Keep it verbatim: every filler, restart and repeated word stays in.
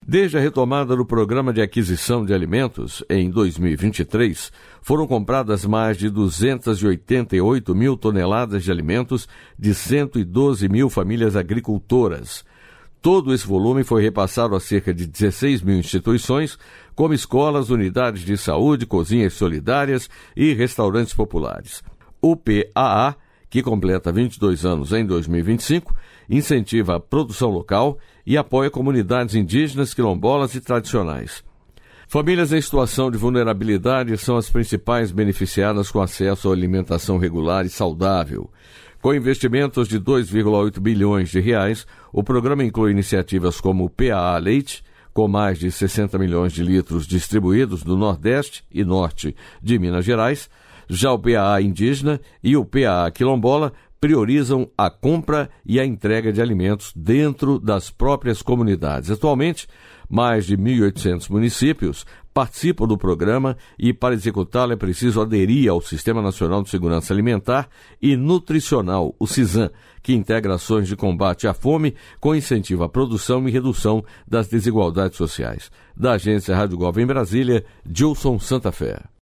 Desde a retomada do Programa de Aquisição de Alimentos, em dois mil e vinte e três, foram compradas mais de duzentas e oitenta e oito mil toneladas de alimentos de cento e doze mil famílias agricultoras. Todo esse volume foi repassado a cerca de dezesseis mil instituições, como escolas, unidades de saúde, cozinhas solidárias e restaurantes populares. O P A A, que completa vinte e dois anos em dois mil e vinte e cinco, incentiva a produção local e apoia comunidades indígenas, quilombolas e tradicionais. Famílias em situação de vulnerabilidade são as principais beneficiadas com acesso à alimentação regular e saudável. Com investimentos de dois vírgula oito bilhões de reais, o programa inclui iniciativas como o P A A Leite, com mais de sessenta milhões de litros distribuídos no Nordeste e Norte de Minas Gerais. Já o P A A Indígena e o P A A Quilombola priorizam a compra e a entrega de alimentos dentro das próprias comunidades. Atualmente, mais de mil e oitocentos municípios participam do programa e, para executá-lo, é preciso aderir ao Sistema Nacional de Segurança Alimentar e Nutricional, o SISAN, que integra ações de combate à fome com incentivo à produção e redução das desigualdades sociais. Da agência Rádio Gov em Brasília, Gilson Santa Fé.